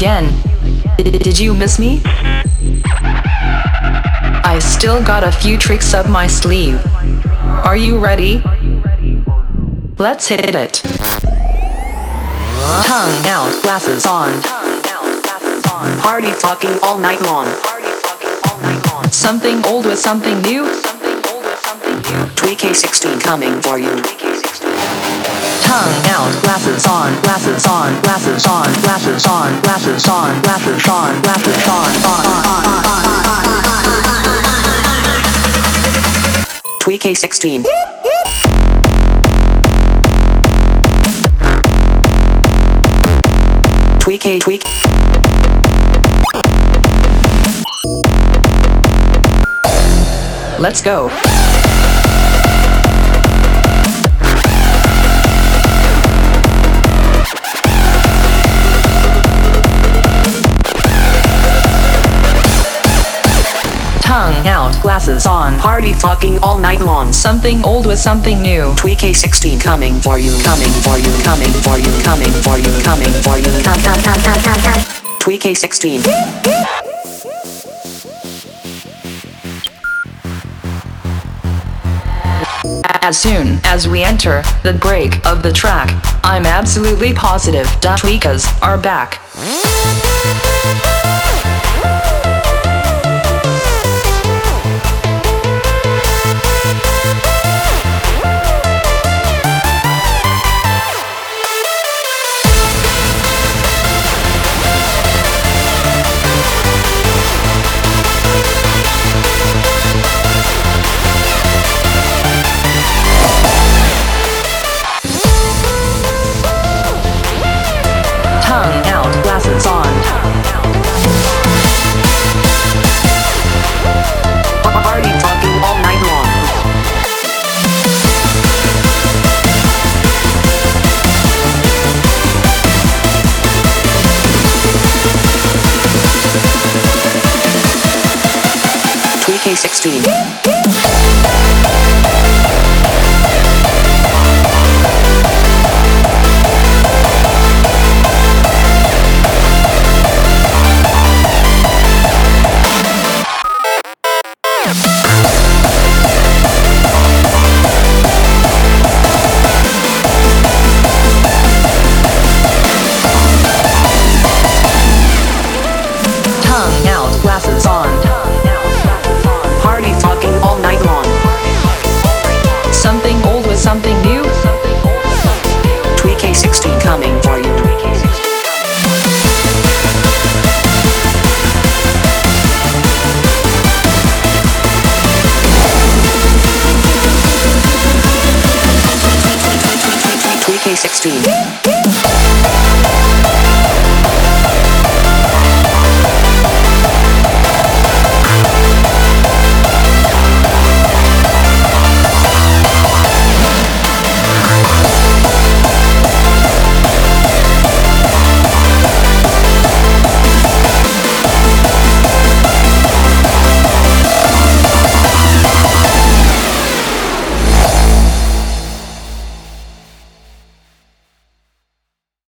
again. Did you miss me? I still got a few tricks up my sleeve. Are you ready? Let's hit it. Tongue out, glasses on. Party talking all night long. Something old with something new. Tweak-16 coming for you. Tongue out, glasses on, glasses on, glasses on, glasses on, glasses on, glasses on, glasses on. Tweak-16. Tweak. Let's go. Tongue out, glasses on. Party talking all night long. Something old with something new. Tweak-16 coming for you, coming for you, coming for you, coming for you, coming for you. Tweak-16. As soon as we enter the break of the track, I'm absolutely positive the Tweekas are back. Tongue out, glasses on. Party talking all night long. Tweak-16. Tongue out, glasses on. Party talking all night long. Something old with something new. Tweak-16 coming for you. Tweak-16.